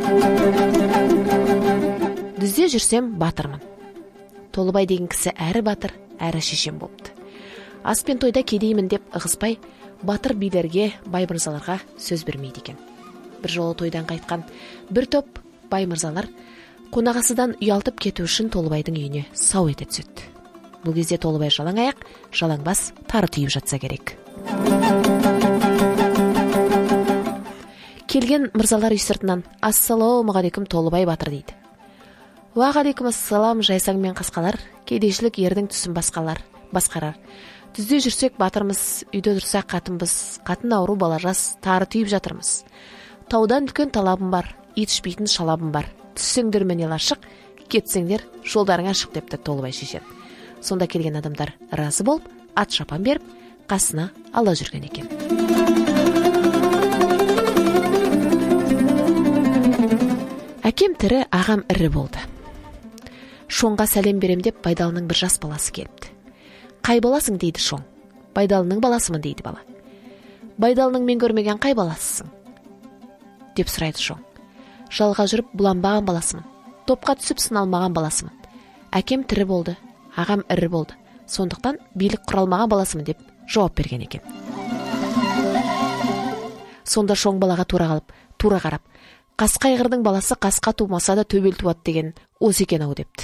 Дүзде жүрсем батырмын. Толыбай деген кісі әрі батыр, әрі шешен болыпты. Ас пен тойда кедеймін деп ығыспай, батыр билерге, бай мырзаларға сөз бермейді екен. Бір жолы тойдан қайтқан бір топ бай мырзалар қонағасыдан ұялтып кету үшін Толыбайдың үйіне сау ете түседі. Бұл кезде Толыбай жалаң аяқ, жалаң бас, тары түйіп жатса керек. Келген мырзалар үй сыртынан «Ассалаумағалейкум, Толыбай батыр» дейді. «Уағалейкум ассалам, жайсаң мен қасқалар, кедейшілік ердің түсін басқалар, басқарар. Түзде жүрсек батырмыз, үйде тұрсақ қатынбыз, қатын ауру бала жас, тары түйіп жатырмыз. Таудан үлкен талабым бар, ит ішпейтін шалабым бар. Түссеңдер мен ел ашық, кетсеңдер жолдарың ашық» депті Толыбай шешен. Сонда келген адамдар разы болып, ат шапан беріп, қасына ала жүрген екен. Әкем тірі, ағам ірі болды. Шоңға сәлем берем деп Байдалының бір жас баласы келіпті. «Қай баласың?» дейді Шоң. «Байдалының баласымын» дейді бала. «Байдалының мен көрмеген қай баласысың?» деп сұрайды Шоң. «Жалға жүріп бұланбаған баласымын. Топқа түсіп сыналмаған баласымын. Әкем тірі болды, ағам ірі болды. Сондықтан билік құралмаған баласымын» деп жауап берген екен. Сонда Шоң балаға тура қалып, тура қарап, «Қасқа айғырдың баласы қасқа тумаса да төбел туады деген осы екен ау» депті.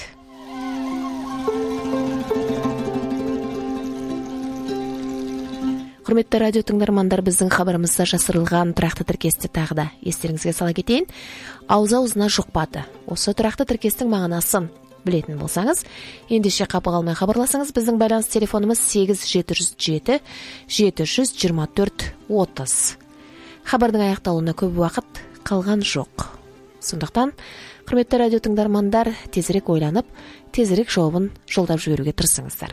Құрметті радио тыңдармандар, біздің хабарымызда жасырылған тұрақты тіркесті тағы да естеріңізге сала кетейін. Аузы аузына жұқпады. Осы тұрақты тіркестің мағынасын білетін болсаңыз, ендеше қапы қалмай хабарласаңыз, біздің байланыс телефонымыз сегіз жеті жүз жеті жеті жүз жиырма төрт отыз. Хабардың аяқталуына көп уақыт қалған жоқ. Сондықтан, құрметті радио тыңдармандар, тезірек ойланып, тезірек жауабын жолдап жіберуге тырысыңыздар.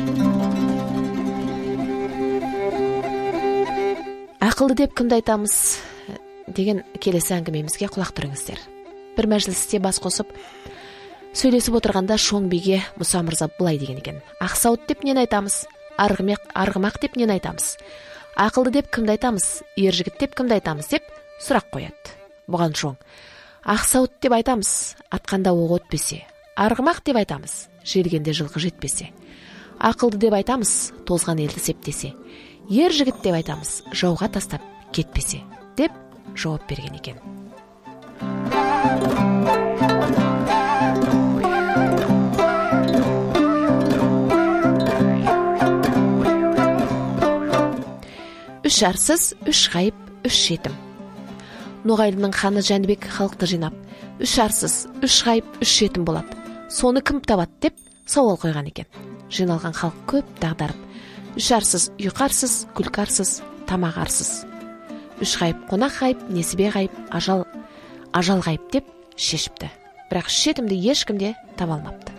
Ақылды деп кімді айтамыз деген келесі әңгімемізге құлақ түріңіздер. Бір мәжілісте бас қосып сөйлесіп отырғанда Шоң биге Мұса мырза былай деген екен: «Ақсауыт деп нені айтамыз? Арғымақ, арғымақ деп нені айтамыз? Ақылды деп кімді айтамыз? Ер жігіт деп кімді айтамыз?» деп сұрақ қояды. Бұған Шоң: «Ақсауыт деп айтамыз, атқанда оғы өтпесе. Арғымақ деп айтамыз, желгенде жылқы жетпесе. Ақылды деп айтамыз, тозған елді септесе. Ер жігіт деп айтамыз, жауға тастап кетпесе» деп жауап берген екен. Үш арсыз, үш ғайып, үш жетім. Ноғайлының ханы Жәнібек халықты жинап, үш арсыз, үш ғайып, үш жетім болады. Соны кім табады деп сауал қойған екен. Жиналған халық көп дағдарып. Үш арсыз, ұйқарсыз, күлкарсыз, тамақ арсыз. Үш ғайып, қонақ ғайып, несібе ғайып, ажал, ажал ғайып деп шешіпті. Бірақ үш жетімді ешкімде таба алмапты.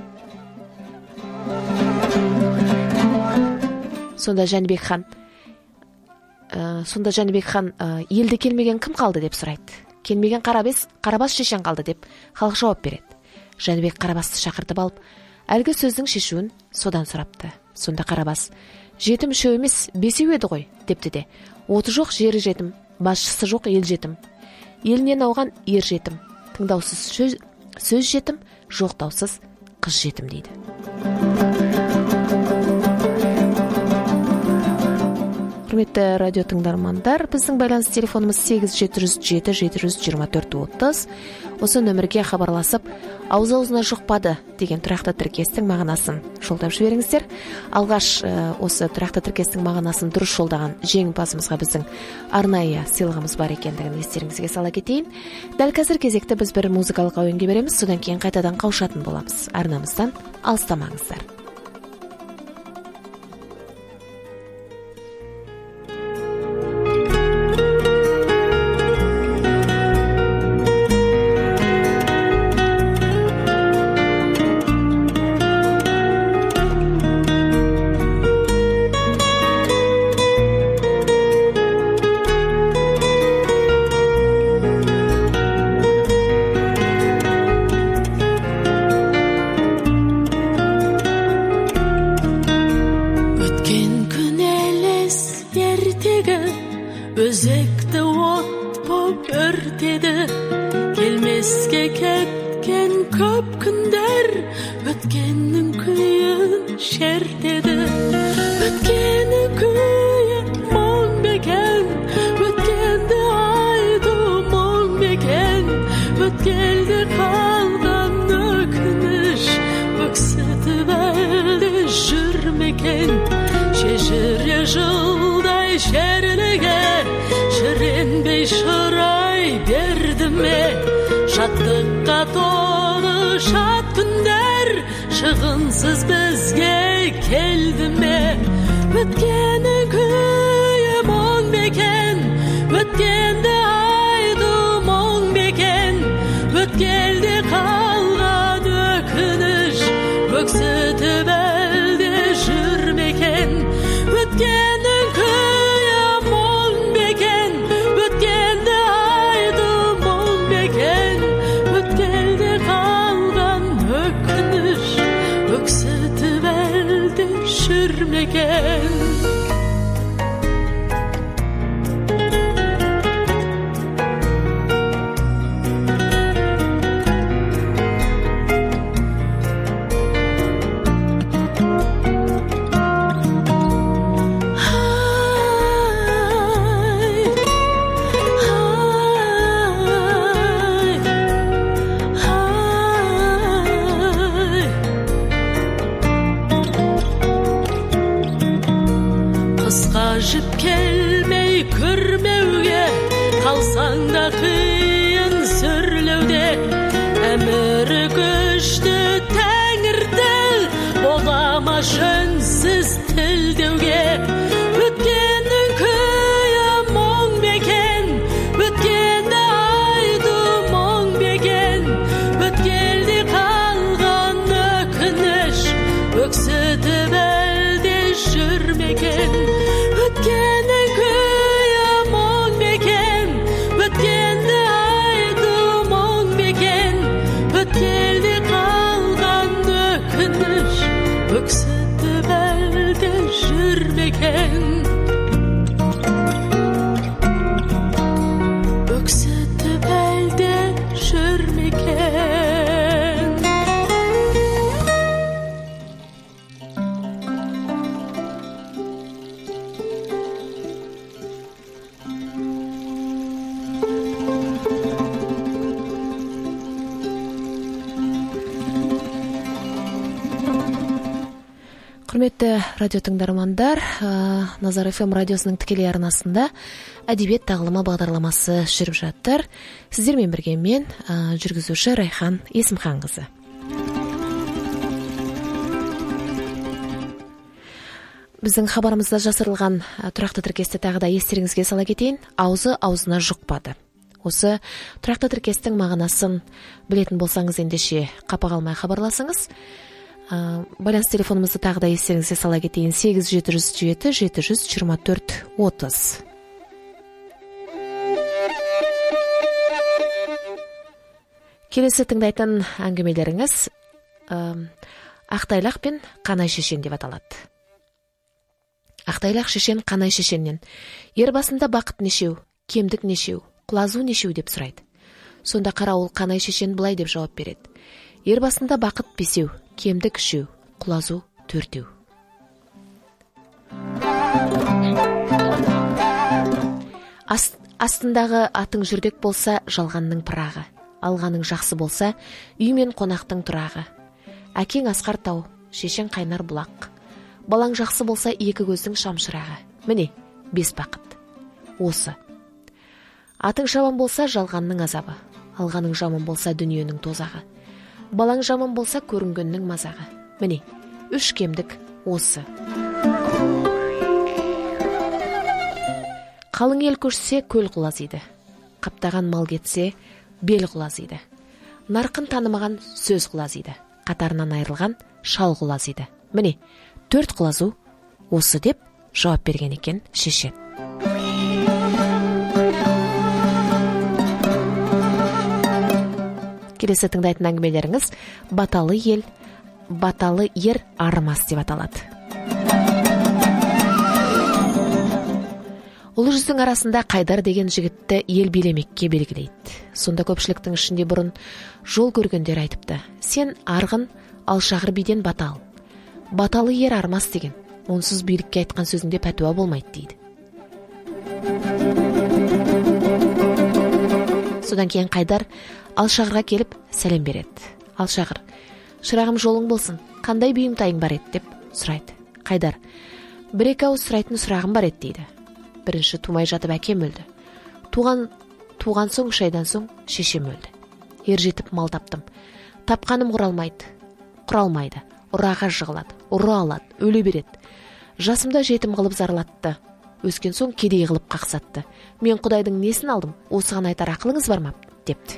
Сонда Жәнібек хан Ә, сонда Жәнібек хан ә, елде келмеген кім қалды деп сұрайды. Келмеген қарабас, қарабас шешен қалды деп халық жауап береді. Жәнібек қарабасты шақыртып алып, әлгі сөздің шешуін содан сұрапты. Сонда қарабас, жетім үшеу емес, бесеу еді ғой, депті де. Оты жоқ жері жетім, басшысы жоқ ел жетім. Елінен ауған ер жетім, тыңдаусыз сөз, сөз жетім, жоқтаусыз қыз жетім дейді. Құрметті радио тыңдармандар, біздің байланыс телефонымыз сегіз жеті жүз жеті жеті жүз жиырма төрт отыз. Осы нөмірге хабарласып, ауыз-аузына жұқпады деген тұрақты тіркестің мағынасын жолдап жіберіңіздер. Алғаш осы тұрақты тіркестің мағынасын дұрыс жолдаған жеңімпазымызға біздің арнайы сыйлығымыз бар екендігін естеріңізге сала кетейін. Дәл қазір кезекті біз бір музыкалық әуенге береміз, содан кейін қайтадан қауышатын боламыз. Арнамыздан алыстамаңыздар. Өзекті от боп өртеді, келмеске кеткен көп күндер, өткеннің күйін шертеді. Өткеннің күйі мұң бекен, өткенді айды мұң бекен, өткелді қалған өкініш, өксітіп әлде жүрмекен. Шешіре жылдай шерліге, шіренбей шырай берді ме? Шаттыққа толы шат күндер, шығынсыз бізге келді ме? Өткені күйі мұң бекен, өткенді айды мұң бекен, өткелде қалған өкініш, өксітіп әлде жүрмекен. Өткенің күйі мұң бекен, өткенді айды мұң бекен, өткелде қалған өкініш, өксітіп әлде жүрмекен. Жіп келмей көрмеуге, қалсаң да қиын сүрлеуде. Әмірі күшті тәңір тіл, бола ма жөнсіз тілдеуге. Өткенің күйі мұң бекен, өткенді айды мұң бекен, өткелде қалған өкініш, өксітіп әлде жүрмекен. Өткенің күйі мұң бекен, өткенді айды мұң бекен, өткелде қалған өкініш, өксітіп әлде жүрмекен. Құрметті радио тыңдармандар, Назар эф эм радиосының тікелей арнасында әдебиет тағылымы бағдарламасы жүріп жатыр. Сіздермен бірге мен, жүргізуші Райхан Есімханқызы. Біздің хабарымызда жасырылған тұрақты тіркесті тағы да естеріңізге сала кетейін. Аузы аузына жұқпады. Осы тұрақты тіркестің мағынасын білетін болсаңыз, ендеше қапа қалмай хабарласыңыз. Байланыс телефонымызды тағы да естеріңізге сала кетейін: сегіз жеті жүз жеті жеті жүз жиырма төрт отыз. Келесі тыңдайтын әңгімелеріңіз Ақтайлақ пен Қанай шешен деп аталады. Ақтайлақ шешен Қанай шешеннен: ер басында бақыт нешеу, кемдік нешеу, құлазу нешеу деп сұрайды. Сонда қарауыл Қанай шешен былай деп жауап береді: ер басында бақыт бесеу, кемдік үшеу, құлазу төртеу. Аст, астындағы атың жүрдек болса, жалғанның пырағы. Алғаның жақсы болса, үй мен қонақтың тұрағы. Әкең асқар тау, шешен қайнар бұлақ. Балаң жақсы болса, екі көздің шамшырағы. Міне, бес бақыт. Осы. Атың жаман болса, жалғанның азабы. Алғаның жаман болса, дүниенің тозағы. Балаң жаман болса, көрінгеннің мазағы. Міне, үш кемдік осы. Қалың ел көшсе, көл құлазиды. Қаптаған мал кетсе, бел құлазиды. Нарқын танымаған сөз құлазиды. Қатарынан айырылған шал құлазиды. Міне, төрт құлазу осы деп жауап берген екен шешен. Келесі тыңдайтын әңгімелеріңіз Баталы ел, баталы ер арымас деп аталады. Ұлы жүздің арасында Қайдар деген жігітті ел билемекке белгілейді. Сонда көпшіліктің ішінде бұрын жол көргендер айтыпты: сен арғын, алшағыр биден батал. Баталы ер арымас деген, онсыз билікке айтқан сөзінде пәтуа болмайды дейді. Содан кейін Қайдар Алшағырға келіп сәлем береді. Алшағыр: шырағым жолың болсын, қандай бұйымтайың бар еді деп сұрайды. Қайдар: бір-екі ауыз сұрайтын сұрағым бар еді дейді. Бірінші тумай жатып әкем өлді. Туған, туған соң үш айдан соң шешем өлді. Ер жетіп мал таптым. Тапқаным құралмайды, құралмайды. Ұраға жығылады, ұры алады, өле береді. Жасымда жетім қылып зарлатты. Өскен соң кедей қылып қақсатты. Мен Құдайдың несін алдым, осыған айтар ақылыңыз бар ма? Депті.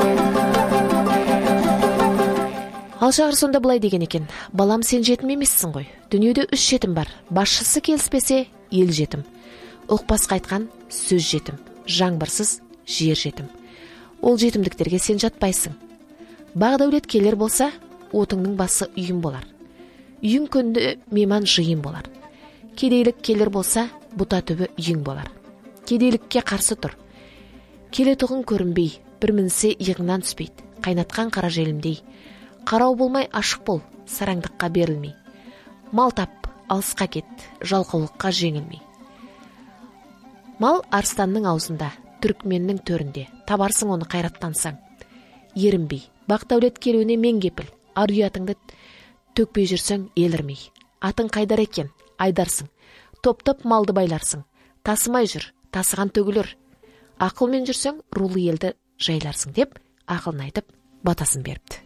Алшағыр сонда былай деген екен: балам, сен жетім емессің ғой. Дүниеде үш жетім бар. Басшысы келіспесе, ел жетім. Ұқпас қайтқан сөз жетім. Жаңбырсыз жер жетім. Ол жетімдіктерге сен жатпайсың. Бақ дәулет келер болса, отыңның басы үйім болар. Үйің көнді мейман жиын болар. Кедейлік келер болса, бұта түбі үйің болар. Кедейлікке қарсы тұр. Келетұғын көрінбей, бір мінсе иығыңнан түспейді. Қайнатқан қара желімдей. Қарау болмай ашық бол, сараңдыққа берілмей. Мал тап, алысқа кет, жалқаулыққа жеңілмей. Мал арыстанның аузында, түрікменнің төрінде. Табарсың оны қайраттансаң. Ерінбей, бақ дәулет келуіне мен кепіл. Ар ұятыңды төкпей жүрсең елірмей. Атың Қайдар екен, айдарсың. Топтап малды байларсың. Тасымай жүр, тасыған төгілір. Ақылмен жүрсең, рулы елді жайларсың деп ақылын айтып батасын беріпті.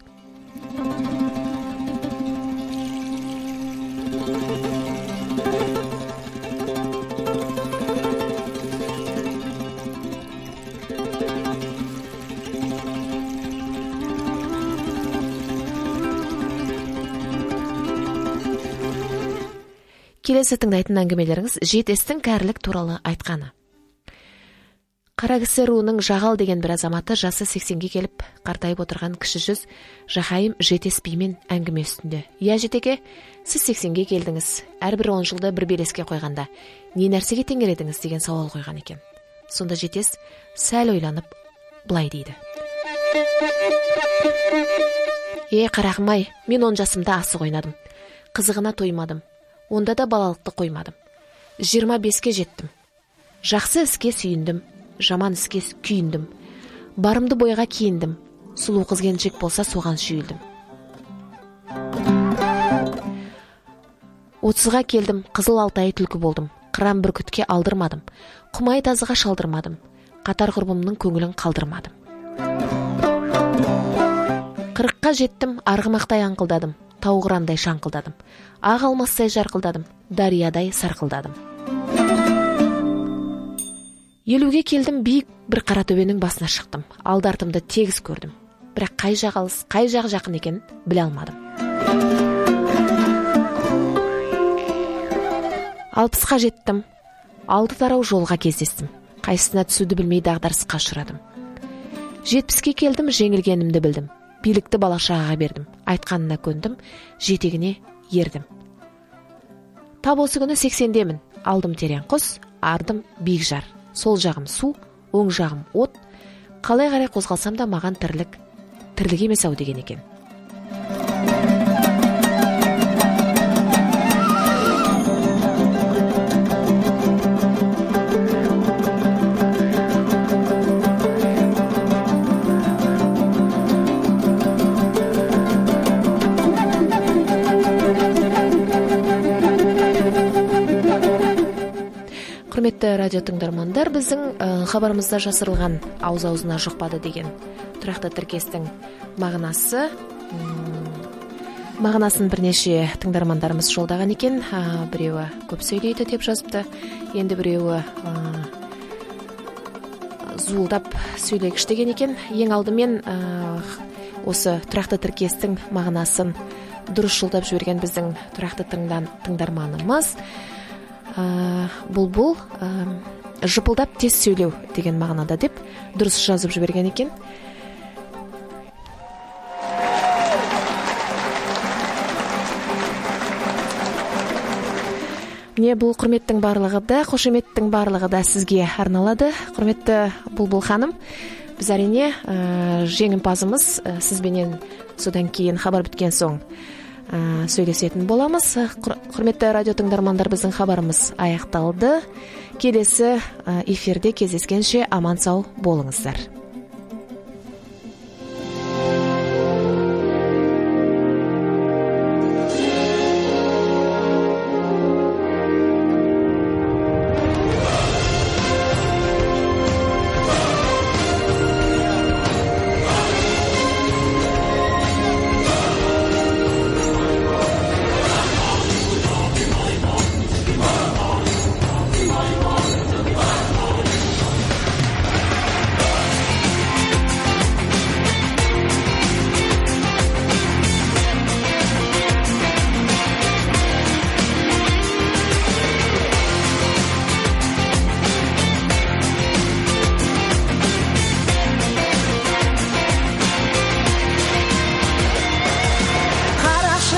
Келесі тыңдайтын әңгімелеріңіз жетестің кәрілік туралы айтқаны. Қара кісі руының Жағал деген бір азаматы жасы сексенге келіп қартайып отырған кіші жүз Жақайым жетес бимен әңгіме үстінде: «Я жетеке, сіз сексенге келдіңіз. Әрбір он жылда бір белеске қойғанда не нәрсеге теңгередіңіз?» деген сауал қойған екен. Сонда жетес сәл ойланып былай дейді: «Е қарағым-ай, мен он жасымда асық ойнадым. Қызығына тоймадым. Онда да балалықты қоймадым. Жиырма беске жеттім. Жақсы іске сүйіндім, жаман іске күйіндім. Барымды бойға киіндім. Сұлу қыз келіншек болса соған шүйілдім. отызға келдім, қызыл алтай түлкі болдым. Қыран бүркітке алдырмадым. Құмай тазыға шалдырмадым. Қатар құрбымның көңілін қалдырмадым. Қырыққа жеттім, арғымақтай аңқылдадым. Тауғырандай шаңқылдадым. Ақ алмастай жарқылдадым. Дариядай сарқылдадым. Елуге келдім, биік бір қара төбенің басына шықтым. Алды артымды тегіс көрдім. Бірақ қай жақ алыс, қай жақ жақын екенін біле алмадым. Алпысқа жеттім. Алды тарау жолға кездестім. Қайсына түсуді білмей дағдарысқа ұшырадым. Жетпіске келдім, жеңілгенімді білдім. Билікті балашағаға бердім. Айтқанына көндім, жетегіне ердім. Тап осы күні сексендемін. Алдым терең құс, ардым биік жар. Сол жағым су, оң жағым от. Қалай қарай қозғалсам да маған тірлік, тірлік емес ау деген екен. Құрметті радио тыңдармандар, біздің хабарымызда жасырылған ауыз-аузына жұқпады деген тұрақты тіркестің мағынасы мағынасын бірнеше тыңдармандарымыз жолдаған екен. Біреуі көп сөйлейді деп жазыпты, енді біреуі зуылдап сөйлегіш деген екен. Ең алдымен осы тұрақты тіркестің мағынасын дұрыс жолдап жіберген біздің тұрақты тыңдарманымыз бұл-бұл жыпылдап тез сөйлеу деген мағынада деп дұрыс жазып жіберген екен. Міне бұл құрметтің барлығы да, қошеметтің барлығы да сізге арналады. Құрметті бұл-бұл ханым, біз әрине жеңімпазымыз сізбенен содан кейін хабар біткен соң сөйлесетін боламыз. Құрметті радио тыңдармандар, біздің хабарымыз аяқталды. Келесі эфирде кездескенше аман сау болыңыздар.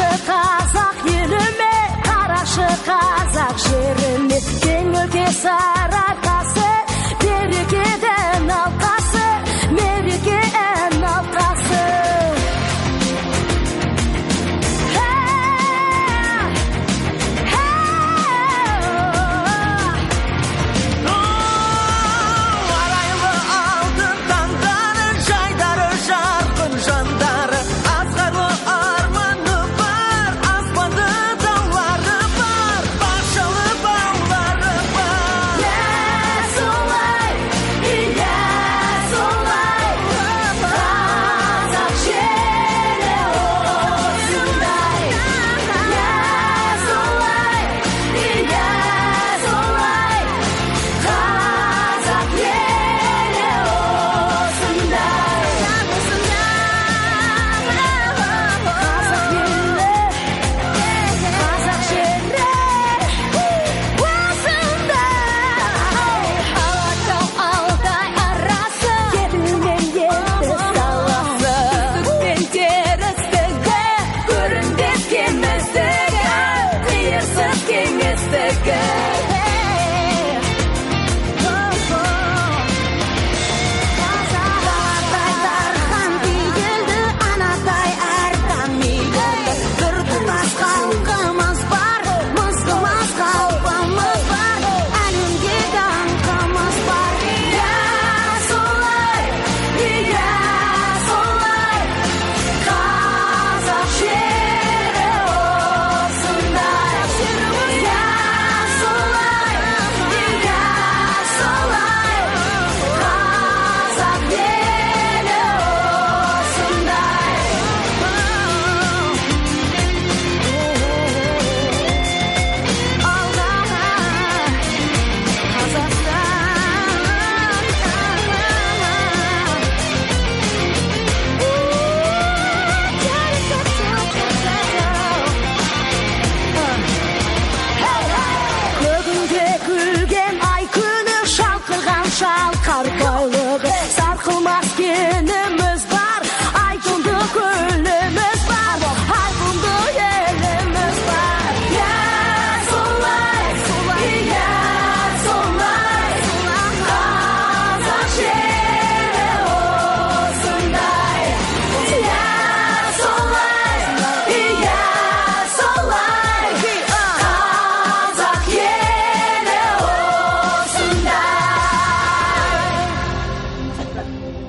Қазақ жеріме, кең өлке